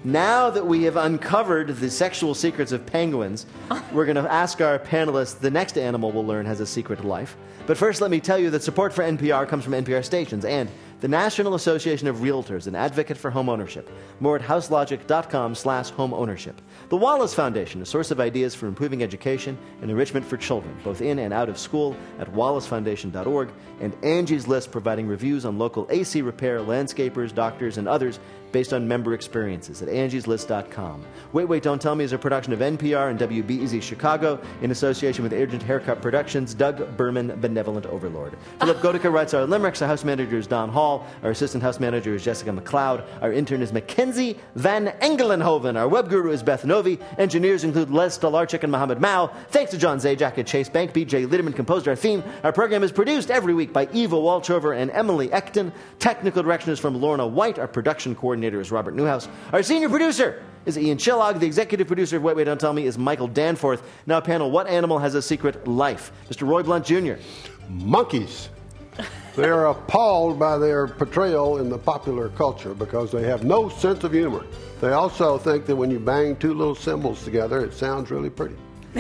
Now that we have uncovered the sexual secrets of penguins, we're going to ask our panelists the next animal we'll learn has a secret life. But first, let me tell you that support for NPR comes from NPR stations and the National Association of Realtors, an advocate for home ownership. More at houselogic.com/home ownership. The Wallace Foundation, a source of ideas for improving education and enrichment for children, both in and out of school, at wallacefoundation.org. And Angie's List, providing reviews on local AC repair, landscapers, doctors, and others based on member experiences at angieslist.com. Wait, Don't Tell Me is a production of NPR and WBEZ Chicago in association with Urgent Haircut Productions, Doug Berman, Benevolent Overlord. Philip Goedeke writes our limericks. Our house manager is Don Hall. Our assistant house manager is Jessica McLeod. Our intern is Mackenzie Van Engelenhoven. Our web guru is Beth Novi. Engineers include Les Stolarczyk and Mohammed Mao. Thanks to John Zajac at Chase Bank. BJ Liederman composed our theme. Our program is produced every week by Eva Walchover and Emily Ekton. Technical direction is from Lorna White. Our production coordinator is Robert Newhouse. Our senior producer is Ian Chillog. The executive producer of Wait, Don't Tell Me is Michael Danforth. Now, panel, what animal has a secret life? Mr. Roy Blunt Jr. Monkeys. They are appalled by their portrayal in the popular culture because they have no sense of humor. They also think that when you bang two little cymbals together, it sounds really pretty.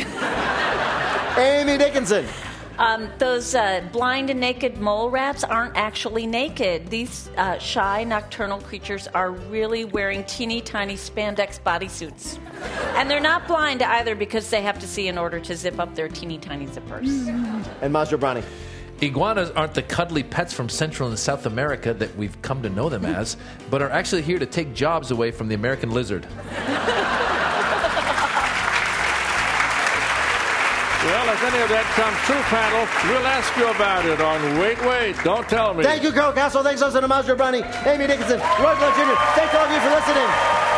Amy Dickinson. Those blind and naked mole rats aren't actually naked. These shy nocturnal creatures are really wearing teeny tiny spandex bodysuits. And they're not blind either because they have to see in order to zip up their teeny tiny zippers. And Mazda Brani. Iguanas aren't the cuddly pets from Central and South America that we've come to know them as, but are actually here to take jobs away from the American lizard. Well, if any of that comes true, panel, we'll ask you about it on Wait, Don't Tell Me. Thank you, Carl Castle. Thanks also to Mazda Brani, Amy Dickinson, Roy Blunt Jr. Thanks all of you for listening.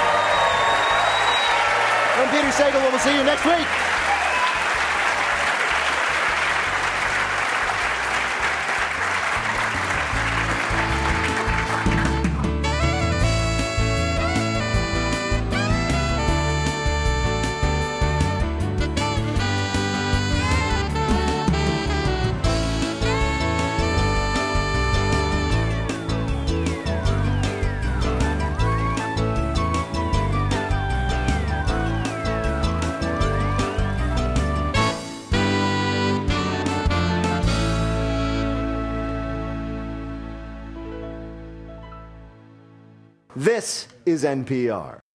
I'm Peter Sagal. We'll see you next week. This is NPR.